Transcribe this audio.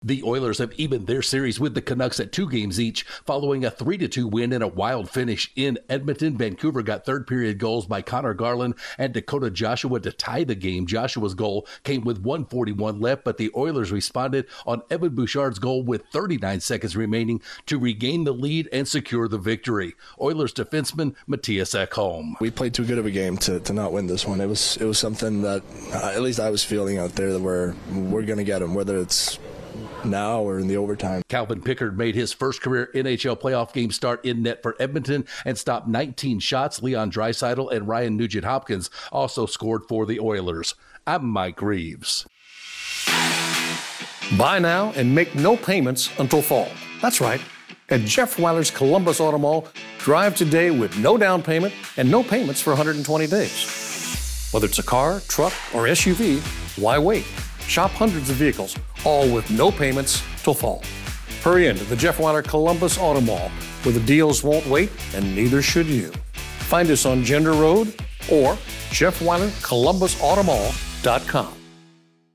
The Oilers have evened their series with the Canucks at 2 games each, following a 3-2 win and a wild finish in Edmonton. Vancouver got third-period goals by Connor Garland and Dakota Joshua to tie the game. Joshua's goal came with 1:41 left, but the Oilers responded on Evan Bouchard's goal with 39 seconds remaining to regain the lead and secure the victory. Oilers defenseman Matthias Ekholm. We played too good of a game to not win this one. It was something that at least I was feeling out there that we're going to get them, whether it's now or in the overtime. Calvin Pickard made his first career NHL playoff game start in net for Edmonton and stopped 19 shots. Leon Draisaitl and Ryan Nugent-Hopkins also scored for the Oilers. I'm Mike Reeves. Buy now and make no payments until fall. That's right. At Jeff Weiler's Columbus Auto Mall, drive today with no down payment and no payments for 120 days. Whether it's a car, truck, or SUV, why wait? Shop hundreds of vehicles, all with no payments till fall. Hurry into the Jeff Weiler Columbus Auto Mall, where the deals won't wait and neither should you. Find us on Gender Road or JeffWeilerColumbusAutomall.com.